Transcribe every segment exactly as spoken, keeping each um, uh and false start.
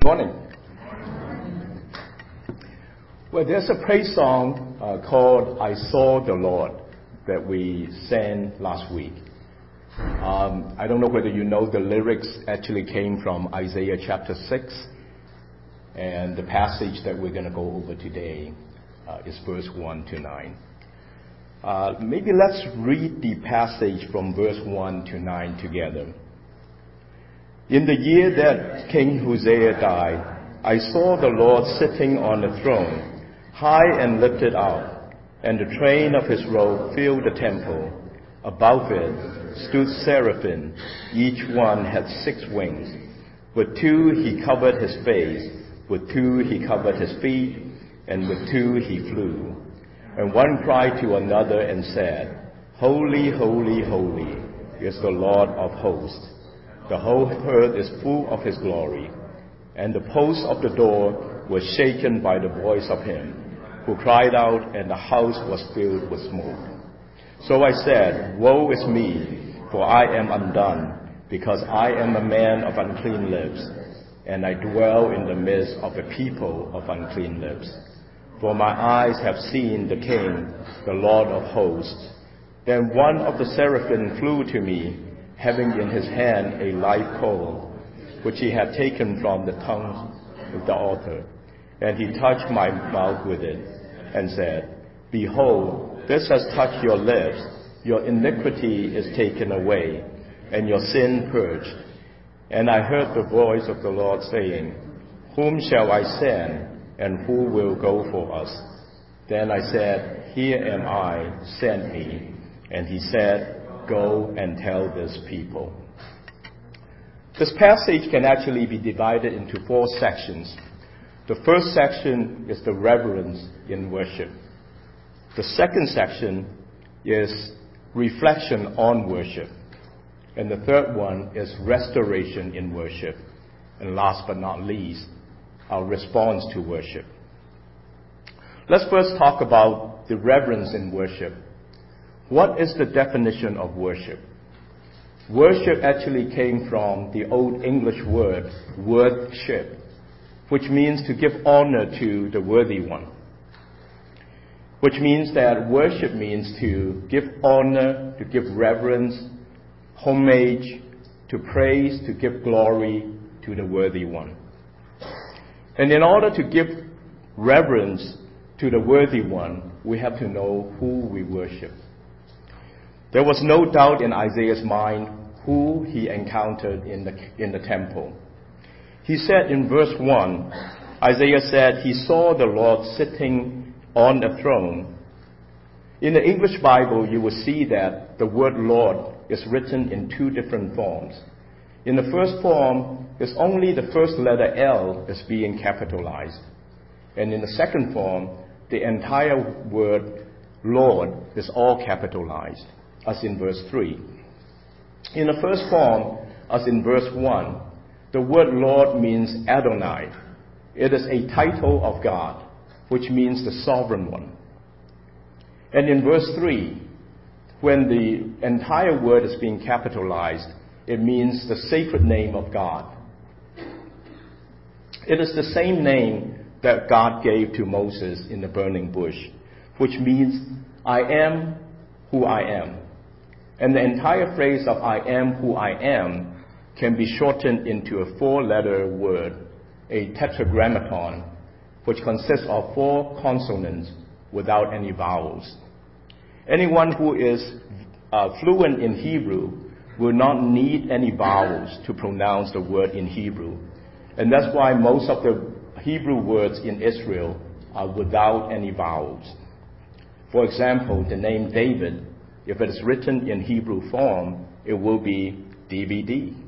Morning. Well, there's a praise song uh, called I Saw the Lord that we sang last week. Um, I don't know whether you know the lyrics actually came from Isaiah chapter six. And the passage that we're going to go over today uh, is verse one to nine. Uh, maybe let's read the passage from verse one to nine together. In the year that King Uzziah died, I saw the Lord sitting on the throne, high and lifted up, and the train of his robe filled the temple. Above it stood seraphim, each one had six wings. With two he covered his face, with two he covered his feet, and with two he flew. And one cried to another and said, Holy, holy, holy is the Lord of hosts. The whole earth is full of his glory. And the posts of the door were shaken by the voice of him who cried out, and the house was filled with smoke. So I said, Woe is me, for I am undone, because I am a man of unclean lips, and I dwell in the midst of a people of unclean lips. For my eyes have seen the King, the Lord of hosts. Then one of the seraphim flew to me, having in his hand a live coal, which he had taken from the tongue of the altar. And he touched my mouth with it, and said, Behold, this has touched your lips. Your iniquity is taken away, and your sin purged. And I heard the voice of the Lord saying, Whom shall I send, and who will go for us? Then I said, Here am I, send me. And he said, Go and tell this people. This passage can actually be divided into four sections. The first section is the reverence in worship. The second section is reflection on worship. And the third one is restoration in worship. And last but not least, our response to worship. Let's first talk about the reverence in worship. What is the definition of worship? Worship actually came from the Old English word, worthship, which means to give honor to the worthy one. Which means that worship means to give honor, to give reverence, homage, to praise, to give glory to the worthy one. And in order to give reverence to the worthy one, we have to know who we worship. There was no doubt in Isaiah's mind who he encountered in the, in the temple. He said in verse one, Isaiah said he saw the Lord sitting on the throne. In the English Bible, you will see that the word Lord is written in two different forms. In the first form, it's only the first letter L is being capitalized. And in the second form, the entire word Lord is all capitalized, as in verse three. In the first form, as in verse one, the word Lord means Adonai. It is a title of God, which means the sovereign one. And in verse three, when the entire word is being capitalized, it means the sacred name of God. It is the same name that God gave to Moses in the burning bush, which means I am who I am. And the entire phrase of I am who I am can be shortened into a four-letter word, a tetragrammaton, which consists of four consonants without any vowels. Anyone who is uh, fluent in Hebrew will not need any vowels to pronounce the word in Hebrew. And that's why most of the Hebrew words in Israel are without any vowels. For example, the name David, if it is written in Hebrew form, it will be D V D.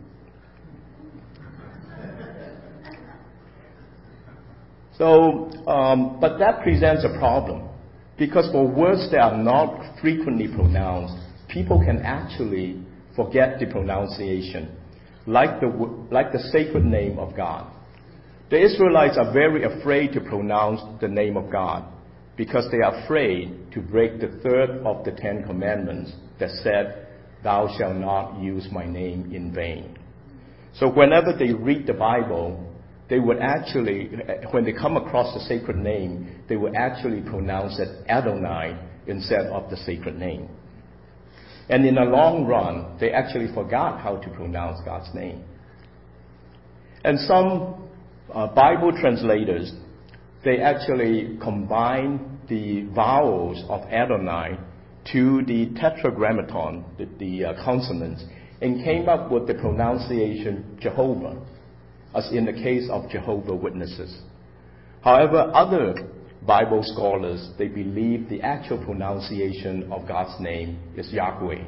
So, um, but that presents a problem, because for words that are not frequently pronounced, people can actually forget the pronunciation, like the, like the sacred name of God. The Israelites are very afraid to pronounce the name of God, because they are afraid to break the third of the Ten Commandments that said, Thou shalt not use my name in vain. So whenever they read the Bible, they would actually, when they come across the sacred name, they would actually pronounce it Adonai instead of the sacred name. And in the long run, they actually forgot how to pronounce God's name. And some uh, Bible translators, they actually combine the vowels of Adonai to the tetragrammaton, the, the uh, consonants, and came up with the pronunciation Jehovah, as in the case of Jehovah's Witnesses. However, other Bible scholars, they believe the actual pronunciation of God's name is Yahweh.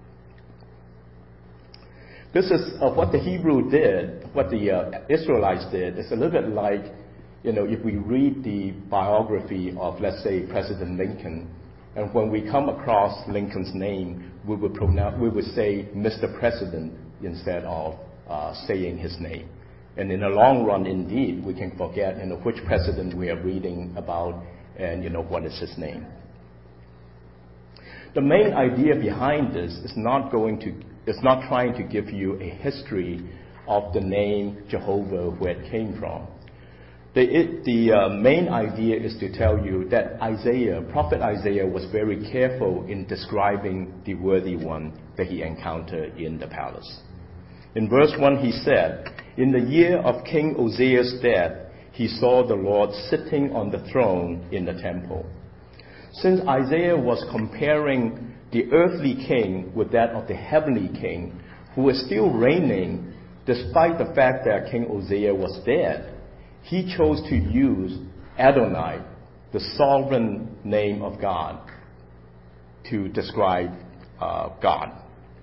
This is uh, what the Hebrew did, what the uh, Israelites did. It's a little bit like, you know, if we read the biography of, let's say, President Lincoln, and when we come across Lincoln's name, we would pronounce, we would say Mister President instead of uh, saying his name. And in the long run, indeed, we can forget, you know, which president we are reading about and, you know, what is his name. The main idea behind this is not going to, is not trying to give you a history of the name Jehovah, where it came from. The, it, the uh, main idea is to tell you that Isaiah, Prophet Isaiah, was very careful in describing the worthy one that he encountered in the palace. In verse one, he said, "In the year of King Uzziah's death, he saw the Lord sitting on the throne in the temple." Since Isaiah was comparing the earthly king with that of the heavenly king, who is still reigning despite the fact that King Uzziah was dead, he chose to use Adonai, the sovereign name of God, to describe uh, God.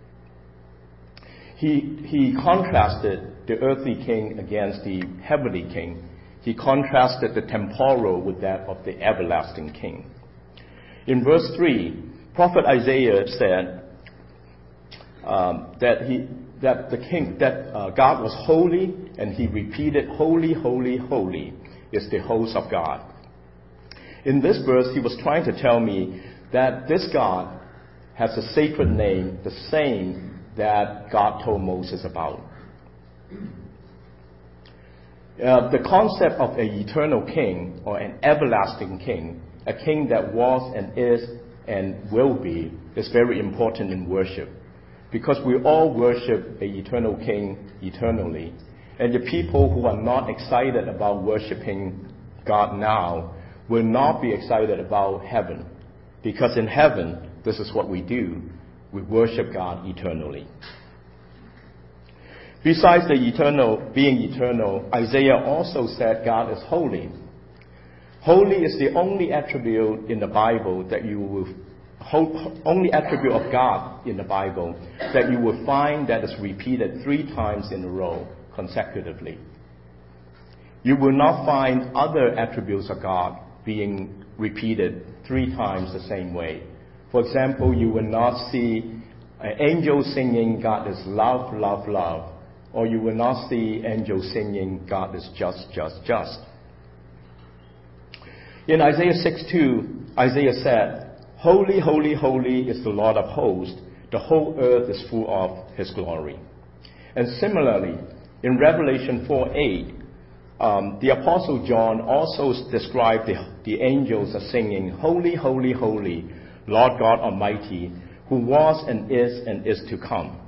He, he contrasted the earthly king against the heavenly king. He contrasted the temporal with that of the everlasting king. In verse three, Prophet Isaiah said um, that he that the king that uh, God was holy, and he repeated, "Holy, holy, holy is the host of God." In this verse, he was trying to tell me that this God has a sacred name, the same that God told Moses about. Uh, the concept of an eternal king or an everlasting king, a king that was and is and will be, is very important in worship, because we all worship an eternal king eternally. And the people who are not excited about worshiping God now will not be excited about heaven, because in heaven, this is what we do. We worship God eternally. Besides the eternal, being eternal, Isaiah also said God is holy. Holy is the only attribute in the Bible that you will, only attribute of God in the Bible that you will find that is repeated three times in a row consecutively. You will not find other attributes of God being repeated three times the same way. For example, you will not see an angel singing, "God is love, love, love," or you will not see angels singing, "God is just, just, just." In Isaiah six two, Isaiah said, "Holy, holy, holy is the Lord of hosts. The whole earth is full of his glory." And similarly, in Revelation four eight, um, the Apostle John also described the, the angels as singing, "Holy, holy, holy, Lord God Almighty, who was and is and is to come."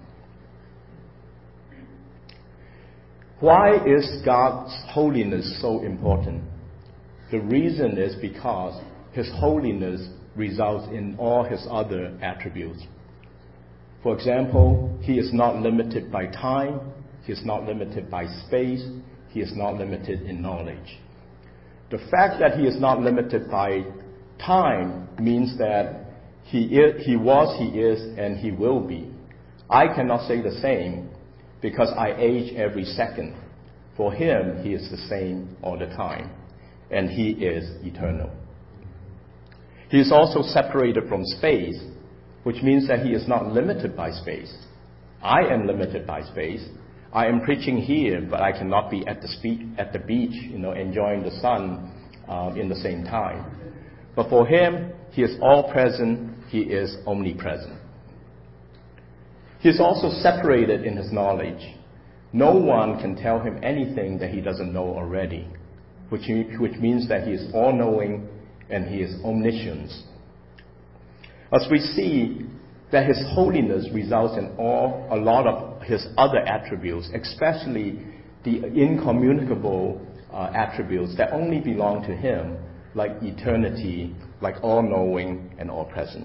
Why is God's holiness so important? The reason is because his holiness results in all his other attributes. For example, he is not limited by time, he is not limited by space, he is not limited in knowledge. The fact that he is not limited by time means that He, is, he was, he is, and he will be. I cannot say the same because I age every second. For him, he is the same all the time, and he is eternal. He is also separated from space, which means that he is not limited by space. I am limited by space. I am preaching here, but I cannot be at the, spe- at the beach, you know, enjoying the sun uh, in the same time. But for him, he is all present. He is omnipresent. He is also separated in his knowledge, No one can tell him anything that he doesn't know already, which, which means that he is all-knowing and he is omniscient. As we see that his holiness results in all, a lot of his other attributes, especially the incommunicable uh, attributes that only belong to him, like eternity, like all-knowing and all-present.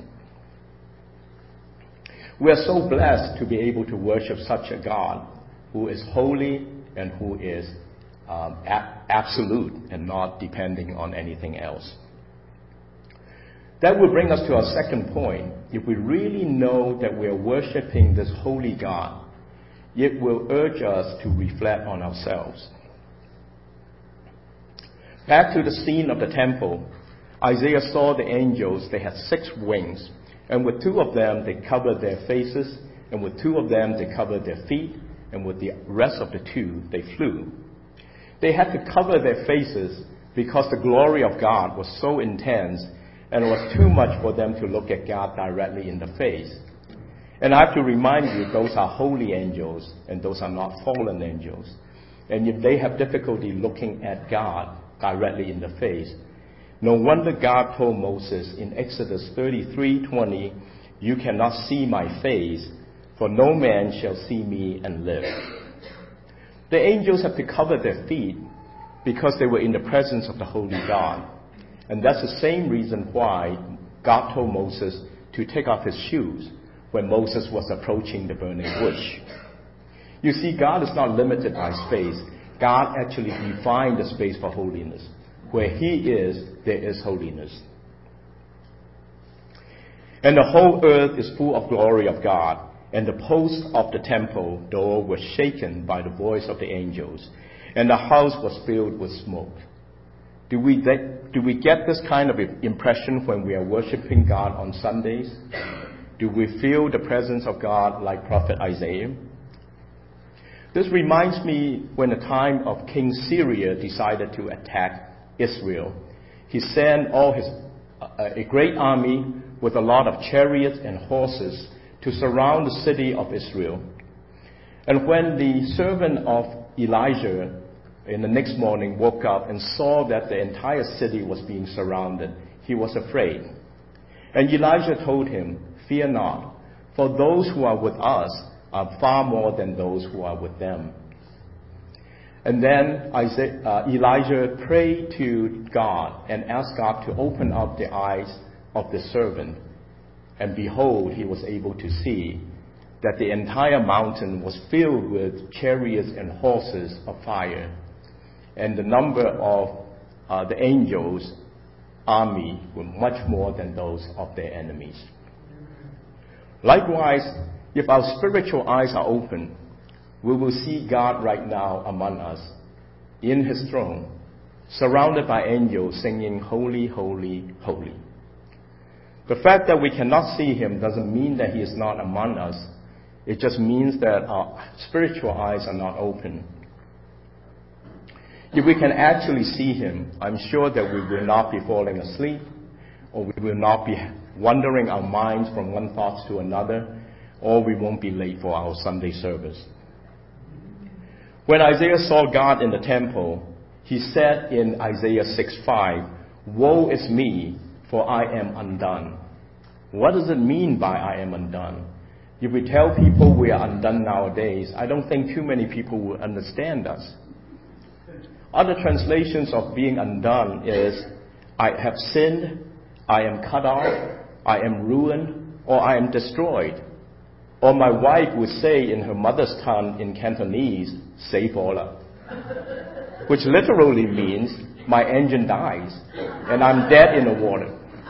We are so blessed to be able to worship such a God who is holy and who is um, a- absolute and not depending on anything else. That will bring us to our second point. If we really know that we are worshiping this holy God, it will urge us to reflect on ourselves. Back to the scene of the temple, Isaiah saw the angels. They had six wings, and with two of them they covered their faces, and with two of them they covered their feet, and with the rest of the two they flew. They had to cover their faces because the glory of God was so intense, and it was too much for them to look at God directly in the face. And I have to remind you, those are holy angels, and those are not fallen angels. And if they have difficulty looking at God directly in the face, no wonder God told Moses in Exodus thirty-three twenty, "You cannot see my face, for no man shall see me and live." The angels have to cover their feet because they were in the presence of the holy God. And that's the same reason why God told Moses to take off his shoes when Moses was approaching the burning bush. You see, God is not limited by space. God actually defined the space for holiness. Where he is, there is holiness. And the whole earth is full of glory of God, and the posts of the temple door were shaken by the voice of the angels, and the house was filled with smoke. Do we, do we get this kind of impression when we are worshiping God on Sundays? Do we feel the presence of God like Prophet Isaiah? This reminds me when the time of King Syria decided to attack Israel. He sent all his uh, a great army with a lot of chariots and horses to surround the city of Israel. And when the servant of Elijah in the next morning woke up and saw that the entire city was being surrounded, he was afraid. And Elijah told him, "Fear not, for those who are with us are far more than those who are with them." And then Isaiah, uh, Elijah prayed to God and asked God to open up the eyes of the servant. And behold, he was able to see that the entire mountain was filled with chariots and horses of fire. And the number of uh, the angels' army were much more than those of their enemies. Likewise, if our spiritual eyes are open, we will see God right now among us, in his throne, surrounded by angels singing, "Holy, holy, holy." The fact that we cannot see him doesn't mean that he is not among us. It just means that our spiritual eyes are not open. If we can actually see him, I'm sure that we will not be falling asleep, or we will not be wandering our minds from one thought to another, or we won't be late for our Sunday service. When Isaiah saw God in the temple, he said in Isaiah six five, "Woe is me, for I am undone." What does it mean by "I am undone"? If we tell people we are undone nowadays, I don't think too many people will understand us. Other translations of being undone is, "I have sinned, I am cut off, I am ruined, or I am destroyed." Or my wife would say in her mother's tongue in Cantonese, "Sei bola," which literally means, "My engine dies, and I'm dead in the water."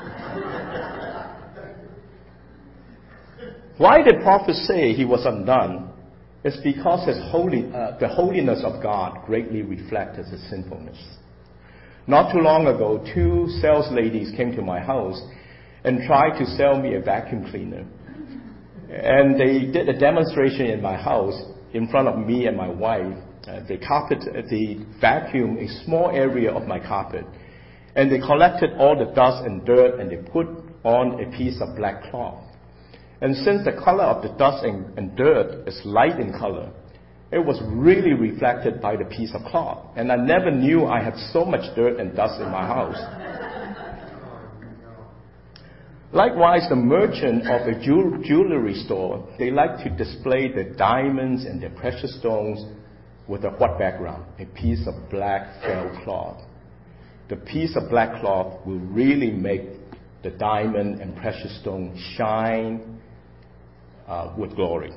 Why did prophet say he was undone? It's because his holy, uh, the holiness of God greatly reflected his sinfulness. Not too long ago, two sales ladies came to my house and tried to sell me a vacuum cleaner. And they did a demonstration in my house in front of me and my wife. Uh, they carpet, they vacuumed a small area of my carpet, and they collected all the dust and dirt and they put on a piece of black cloth. And since the color of the dust and, and dirt is light in color, it was really reflected by the piece of cloth. And I never knew I had so much dirt and dust in my house. Likewise, the merchant of a jewelry store, they like to display the diamonds and the precious stones with a what background? A piece of black felt cloth. The piece of black cloth will really make the diamond and precious stone shine uh, with glory.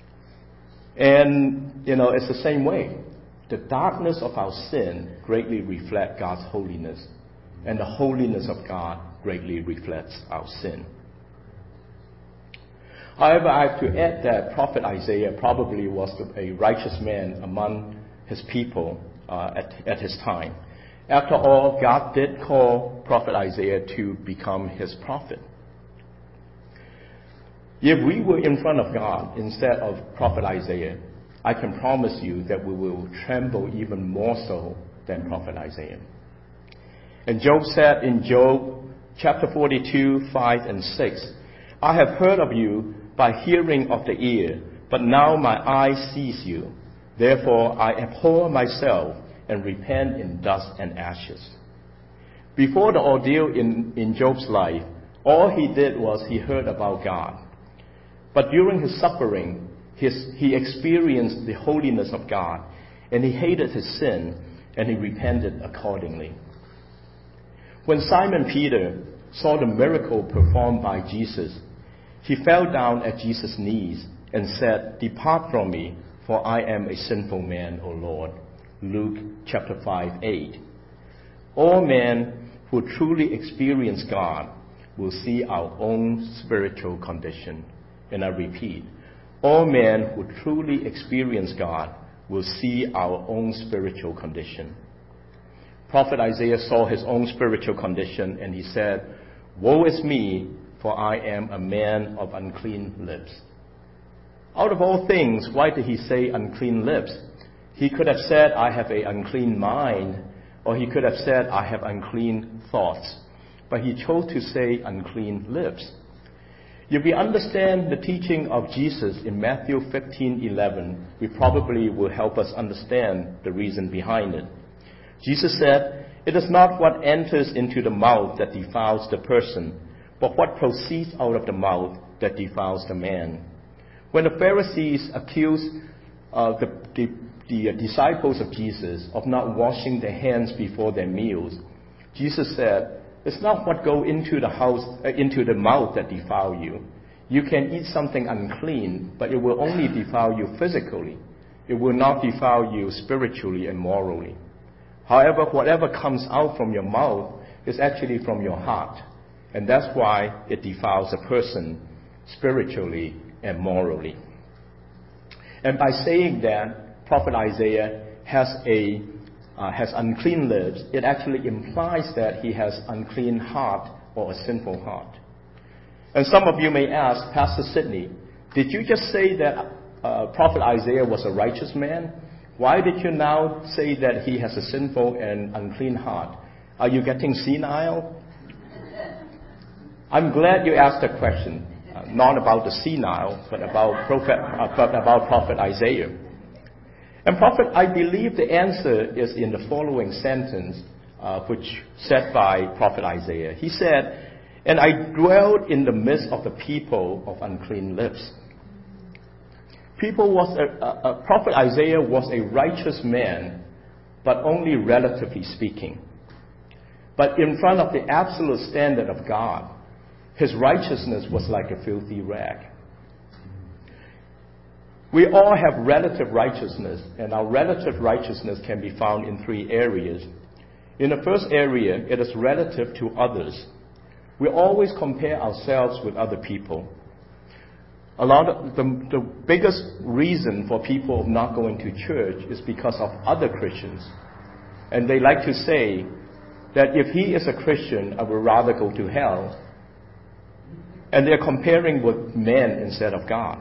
And, you know, it's the same way. The darkness of our sin greatly reflects God's holiness, and the holiness of God greatly reflects our sin. However, I have to add that Prophet Isaiah probably was a righteous man among his people uh, at, at his time. After all, God did call Prophet Isaiah to become his prophet. If we were in front of God instead of Prophet Isaiah, I can promise you that we will tremble even more so than Prophet Isaiah. And Job said in Job chapter forty-two, five and six, I have heard of you by hearing of the ear, but now my eye sees you. Therefore I abhor myself and repent in dust and ashes. Before the ordeal in, in Job's life, all he did was he heard about God. But during his suffering, his, he experienced the holiness of God, and he hated his sin, and he repented accordingly. When Simon Peter saw the miracle performed by Jesus, he fell down at Jesus' knees and said, Depart from me, for I am a sinful man, O Lord. Luke chapter five, eight. All men who truly experience God will see our own spiritual condition. And I repeat, all men who truly experience God will see our own spiritual condition. Prophet Isaiah saw his own spiritual condition, and he said, Woe is me, for I am a man of unclean lips. Out of all things, why did he say unclean lips? He could have said, I have an unclean mind, or he could have said, I have unclean thoughts. But he chose to say unclean lips. If we understand the teaching of Jesus in Matthew fifteen eleven, we probably will help us understand the reason behind it. Jesus said, It is not what enters into the mouth that defiles the person, but what proceeds out of the mouth that defiles the man. When the Pharisees accused uh, the, the, the disciples of Jesus of not washing their hands before their meals, Jesus said, It's not what go into the house, uh, into the mouth that defile you. You can eat something unclean, but it will only defile you physically. It will not defile you spiritually and morally. However, whatever comes out from your mouth is actually from your heart. And that's why it defiles a person spiritually and morally. And by saying that Prophet Isaiah has a uh, has unclean lips, it actually implies that he has unclean heart or a sinful heart. And some of you may ask, Pastor Sidney, did you just say that uh, Prophet Isaiah was a righteous man? Why did you now say that he has a sinful and unclean heart? Are you getting senile? I'm glad you asked that question, uh, not about the senile, but about prophet, uh, but about Prophet Isaiah. And prophet, I believe the answer is in the following sentence, uh, which said by Prophet Isaiah. He said, "And I dwelled in the midst of the people of unclean lips." People was a, a, a Prophet Isaiah was a righteous man, but only relatively speaking. But in front of the absolute standard of God, his righteousness was like a filthy rag. We all have relative righteousness, and our relative righteousness can be found in three areas. In the first area, it is relative to others. We always compare ourselves with other people. A lot of the, the biggest reason for people not going to church is because of other Christians. And they like to say that if he is a Christian, I would rather go to hell. And they're comparing with men instead of God.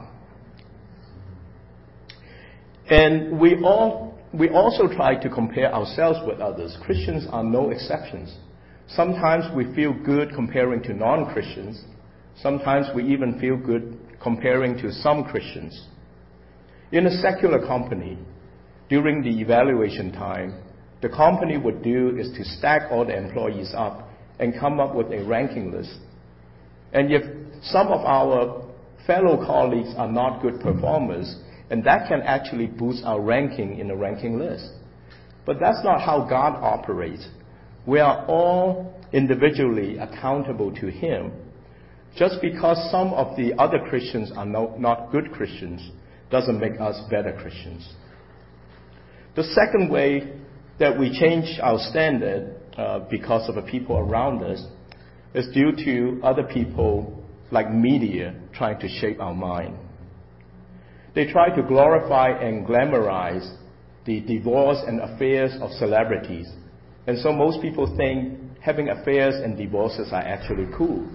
And we all we also try to compare ourselves with others. Christians are no exceptions. Sometimes we feel good comparing to non-Christians. Sometimes we even feel good comparing to some Christians. In a secular company, during the evaluation time, the company would do is to stack all the employees up and come up with a ranking list. And if some of our fellow colleagues are not good performers, and that can actually boost our ranking in the ranking list. But that's not how God operates. We are all individually accountable to Him. Just because some of the other Christians are no, not good Christians doesn't make us better Christians. The second way that we change our standard uh, because of the people around us is due to other people like media trying to shape our mind. They try to glorify and glamorize the divorce and affairs of celebrities. And so most people think having affairs and divorces are actually cool.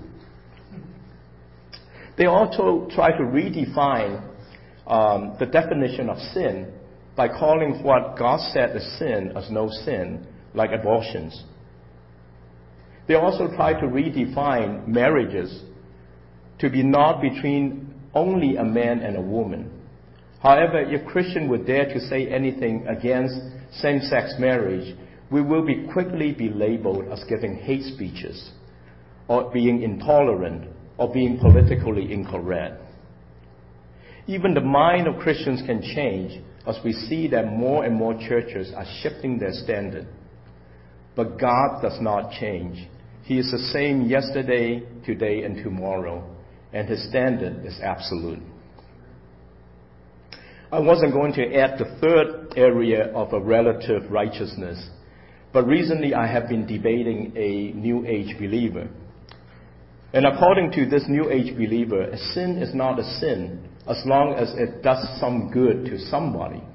They also try to redefine um, the definition of sin by calling what God said is sin as no sin, like abortions. They also try to redefine marriages to be not between only a man and a woman. However, if Christians would dare to say anything against same-sex marriage, we will be quickly be labeled as giving hate speeches, or being intolerant, or being politically incorrect. Even the mind of Christians can change as we see that more and more churches are shifting their standard. But God does not change. He is the same yesterday, today, and tomorrow, and His standard is absolute. I wasn't going to add the third area of a relative righteousness, but recently I have been debating a New Age believer. And according to this New Age believer, a sin is not a sin as long as it does some good to somebody.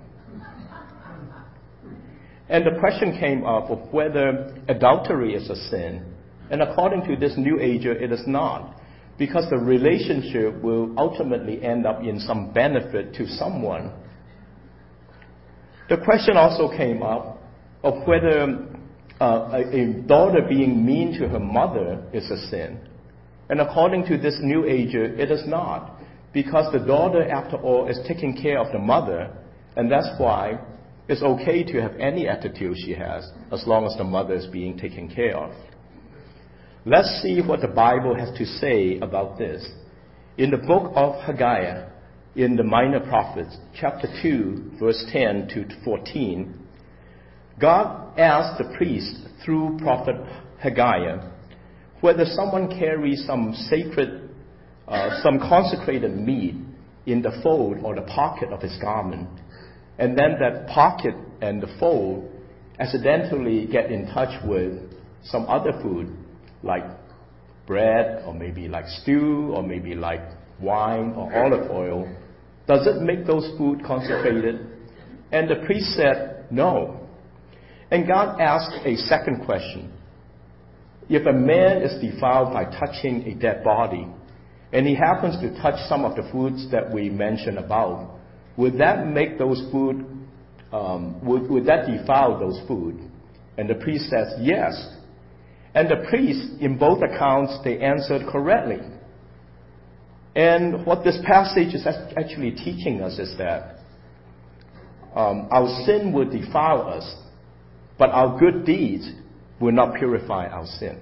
And the question came up of whether adultery is a sin. And according to this New Ager, it is not, because the relationship will ultimately end up in some benefit to someone. The question also came up of whether uh, a, a daughter being mean to her mother is a sin. And according to this New Ager, it is not, because the daughter, after all, is taking care of the mother, and that's why it's okay to have any attitude she has, as long as the mother is being taken care of. Let's see what the Bible has to say about this. In the book of Haggai, in the Minor Prophets, chapter two, verse ten to fourteen, God asked the priest through prophet Haggai whether someone carries some sacred, uh, some consecrated meat in the fold or the pocket of his garment, and then that pocket and the fold accidentally get in touch with some other food, like bread, or maybe like stew, or maybe like wine or olive oil. Does it make those food consecrated? And the priest said, no. And God asked a second question. If a man is defiled by touching a dead body, and he happens to touch some of the foods that we mentioned about, would that make those food, um, would, would that defile those food? And the priest says, yes. And the priest, in both accounts, they answered correctly. And what this passage is actually teaching us is that um, our sin will defile us, but our good deeds will not purify our sin.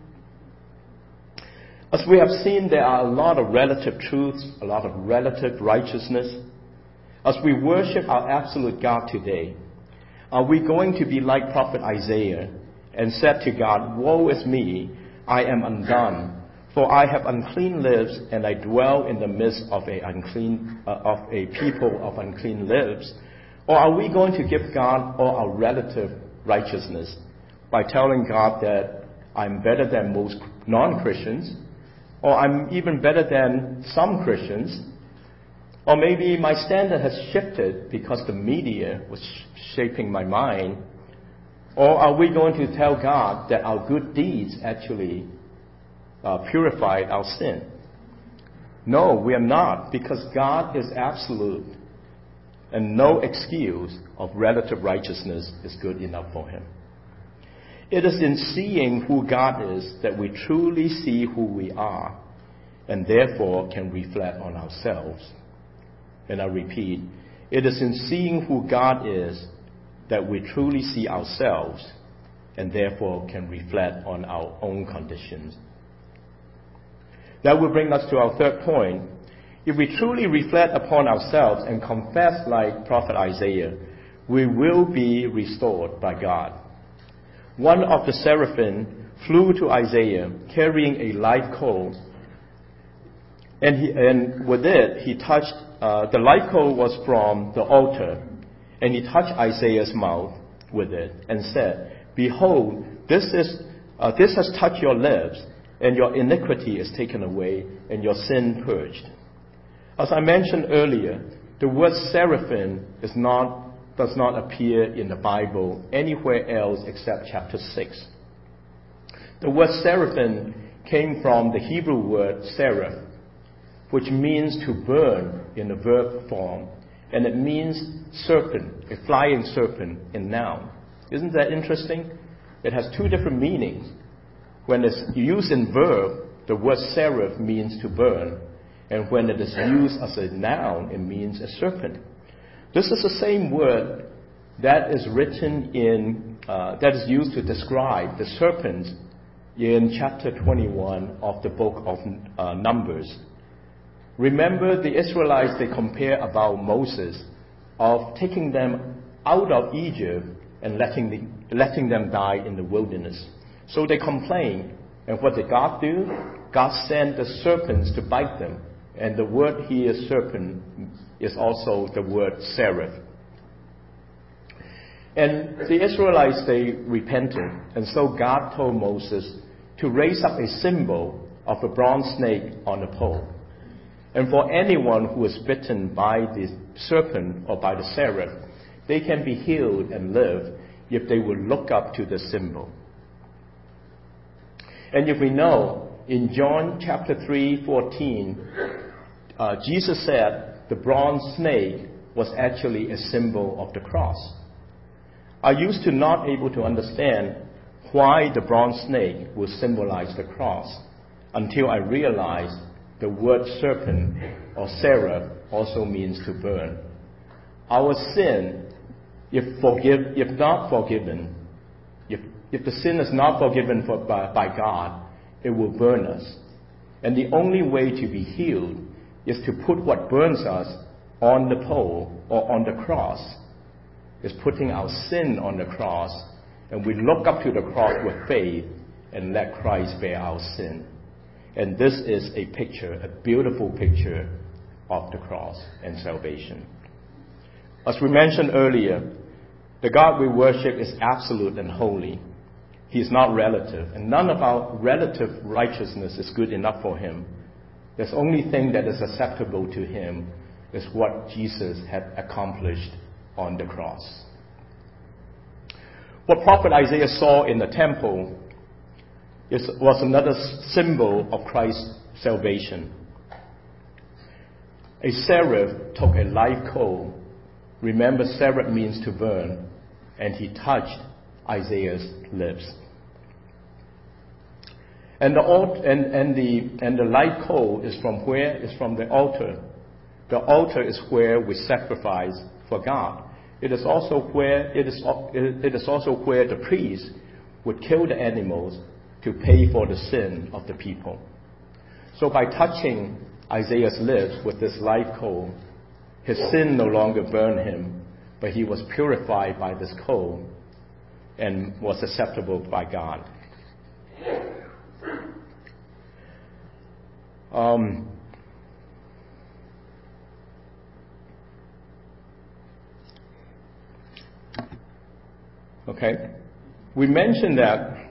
As we have seen, there are a lot of relative truths, a lot of relative righteousness. As we worship our absolute God today, are we going to be like Prophet Isaiah and said to God, woe is me, I am undone, for I have unclean lips, and I dwell in the midst of a unclean uh, of a people of unclean lips? Or are we going to give God all our relative righteousness by telling God that I'm better than most non-Christians, or I'm even better than some Christians, or maybe my standard has shifted because the media was sh- shaping my mind? Or are we going to tell God that our good deeds actually uh, purified our sin? No, we are not, because God is absolute, and no excuse of relative righteousness is good enough for Him. It is in seeing who God is that we truly see who we are, and therefore can reflect on ourselves. And I repeat, It is in seeing who God is that we truly see ourselves and therefore can reflect on our own conditions. That will bring us to our third point. If we truly reflect upon ourselves and confess like Prophet Isaiah, we will be restored by God. One of the seraphim flew to Isaiah carrying a live coal, and, he, and with it he touched, uh, the live coal was from the altar, and he touched Isaiah's mouth with it and said, "Behold, this is uh, this has touched your lips, and your iniquity is taken away, and your sin purged." As I mentioned earlier, the word seraphim is not, does not appear in the Bible anywhere else except chapter six. The word seraphim came from the Hebrew word seraph, which means to burn in the verb form, and it means serpent, a flying serpent in noun. Isn't that interesting? It has two different meanings. When it's used in verb, the word seraph means to burn, and when it is used as a noun, it means a serpent. This is the same word that is written in, uh, that is used to describe the serpents in chapter twenty-one of the book of uh, Numbers. Remember, the Israelites, they compare about Moses of taking them out of Egypt and letting, the, letting them die in the wilderness. So they complain, and what did God do? God sent the serpents to bite them. And the word here, serpent, is also the word seraph. And the Israelites, they repented. And so God told Moses to raise up a symbol of a bronze snake on a pole. And for anyone who is bitten by the serpent or by the seraph, they can be healed and live if they will look up to the symbol. And if we know, in John chapter three fourteen, uh, Jesus said the bronze snake was actually a symbol of the cross. I used to not able to understand why the bronze snake would symbolize the cross until I realized the word serpent or seraph also means to burn. Our sin, if forgive, if not forgiven, if if the sin is not forgiven for, by, by God, it will burn us. And the only way to be healed is to put what burns us on the pole or on the cross, is putting our sin on the cross, and we look up to the cross with faith and let Christ bear our sin. And this is a picture, a beautiful picture of the cross and salvation. As we mentioned earlier, the God we worship is absolute and holy. He is not relative, and none of our relative righteousness is good enough for him. The only thing that is acceptable to him is what Jesus had accomplished on the cross. What Prophet Isaiah saw in the temple is, was another symbol of Christ's salvation. A seraph took a live coal. Remember, seraph means to burn, and he touched Isaiah's lips. And the, and, and the, and the live coal is from where? It's from the altar. The altar is where we sacrifice for God. It is also where, it is, it is also where the priest would kill the animals to pay for the sin of the people. So by touching Isaiah's lips with this live coal, his sin no longer burned him, but he was purified by this coal and was acceptable by God. Um, okay, we mentioned that.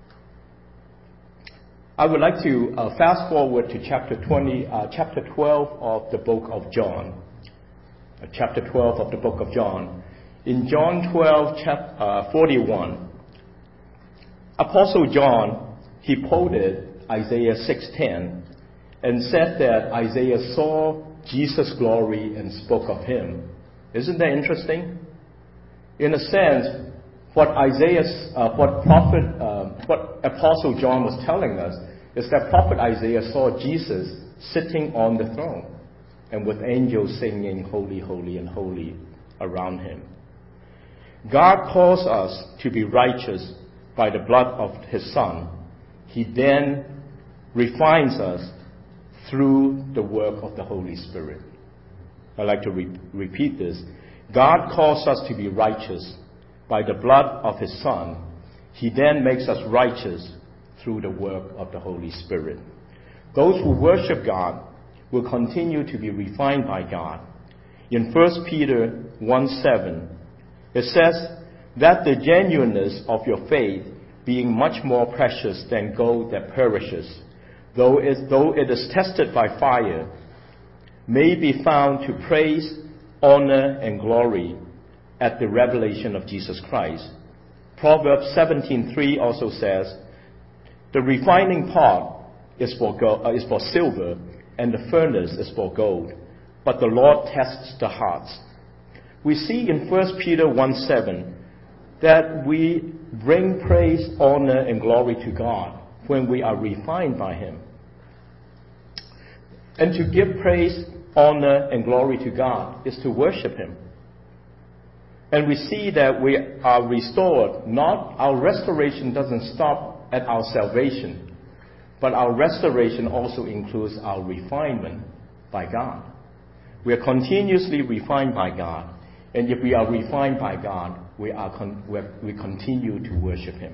I would like to uh, fast forward to chapter twenty, uh, chapter twelve of the book of John. Uh, chapter twelve of the book of John. In John twelve, chap, uh, forty-one, Apostle John, he quoted Isaiah six ten and said that Isaiah saw Jesus' glory and spoke of him. Isn't that interesting? In a sense, what Isaiah, uh, what prophet, uh, what Apostle John was telling us is that prophet Isaiah saw Jesus sitting on the throne. and with angels singing, "Holy, holy, and holy," around him. God calls us to be righteous by the blood of his Son. He then refines us through the work of the Holy Spirit. I'd like to re- repeat this. God calls us to be righteous by the blood of his Son. He then makes us righteous through the work of the Holy Spirit. Those who worship God will continue to be refined by God. In First Peter one seven, it says that the genuineness of your faith, being much more precious than gold that perishes, though it, though it is tested by fire, may be found to praise, honor, and glory at the revelation of Jesus Christ. Proverbs seventeen three also says, the refining pot is for, gold, uh, is for silver, and the furnace is for gold, but the Lord tests the hearts. We see in First Peter one seven that we bring praise, honor, and glory to God when we are refined by him. And to give praise, honor, and glory to God is to worship him. And we see that we are restored. Not our restoration doesn't stop at our salvation, but our restoration also includes our refinement by God. We are continuously refined by God, and if we are refined by God, we are con- we continue to worship him.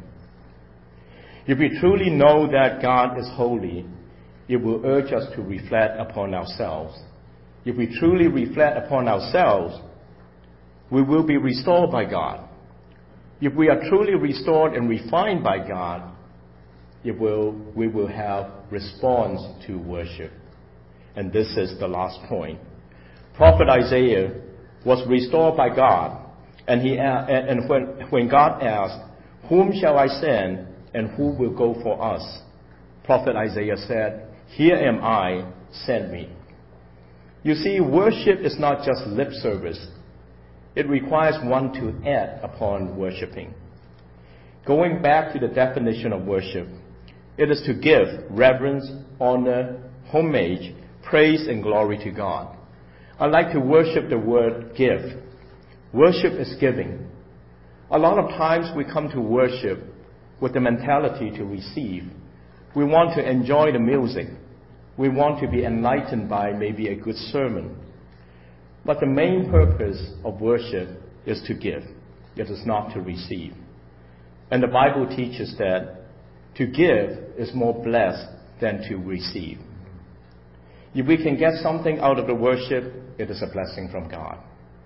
If we truly know that God is holy, it will urge us to reflect upon ourselves. If we truly reflect upon ourselves, we will be restored by God. If we are truly restored and refined by God, it will, we will have response to worship. And this is the last point. Prophet Isaiah was restored by God, and he and when, when God asked, "Whom shall I send, and who will go for us?" Prophet Isaiah said, "Here am I, send me." You see, worship is not just lip service. It requires one to act upon worshiping. Going back to the definition of worship, it is to give reverence, honor, homage, praise, and glory to God. I like to worship the word give. Worship is giving. A lot of times we come to worship with the mentality to receive. We want to enjoy the music. We want to be enlightened by maybe a good sermon. But the main purpose of worship is to give. It is not to receive. And the Bible teaches that to give is more blessed than to receive. If we can get something out of the worship, it is a blessing from God.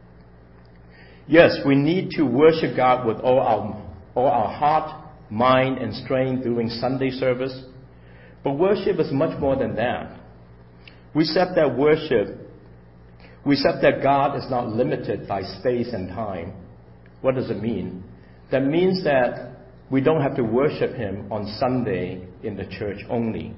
Yes, we need to worship God with all our, all our heart, mind, and strength during Sunday service. But worship is much more than that. We accept that worship, we accept that God is not limited by space and time. What does it mean? That means that we don't have to worship him on Sunday in the church only.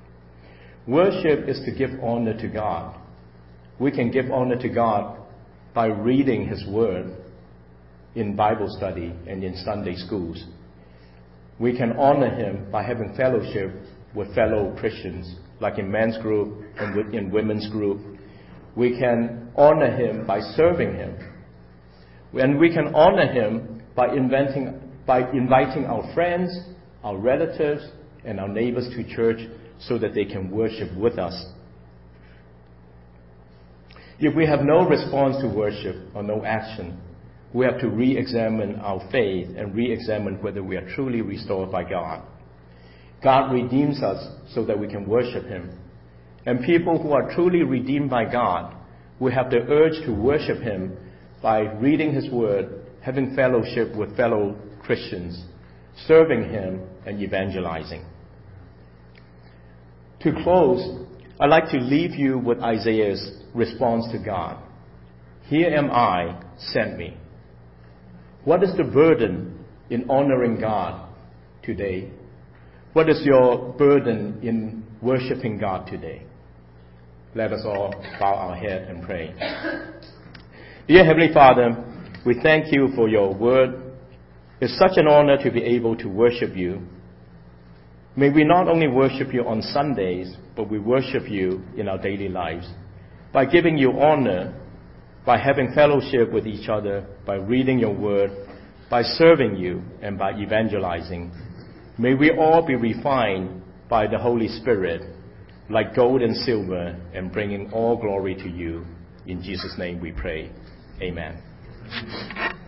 Worship is to give honor to God. We can give honor to God by reading his word in Bible study and in Sunday schools. We can honor him by having fellowship with fellow Christians, like in men's group and in women's group. We can honor him by serving him. And we can honor him by inventing, by inviting our friends, our relatives, and our neighbors to church so that they can worship with us. If we have no response to worship or no action, we have to re-examine our faith and re-examine whether we are truly restored by God. God redeems us so that we can worship him. And people who are truly redeemed by God will have the urge to worship him by reading his word, having fellowship with fellow Christians, serving him, and evangelizing. To close, I'd like to leave you with Isaiah's response to God. Here am I, send me. What is the burden in honoring God today? What is your burden in worshiping God today? Let us all bow our head and pray. Dear Heavenly Father, we thank you for your word. It's such an honor to be able to worship you. May we not only worship you on Sundays, but we worship you in our daily lives. by giving you honor, by having fellowship with each other, by reading your word, by serving you, and by evangelizing. May we all be refined by the Holy Spirit like gold and silver, and bringing all glory to you. In Jesus' name we pray. Amen.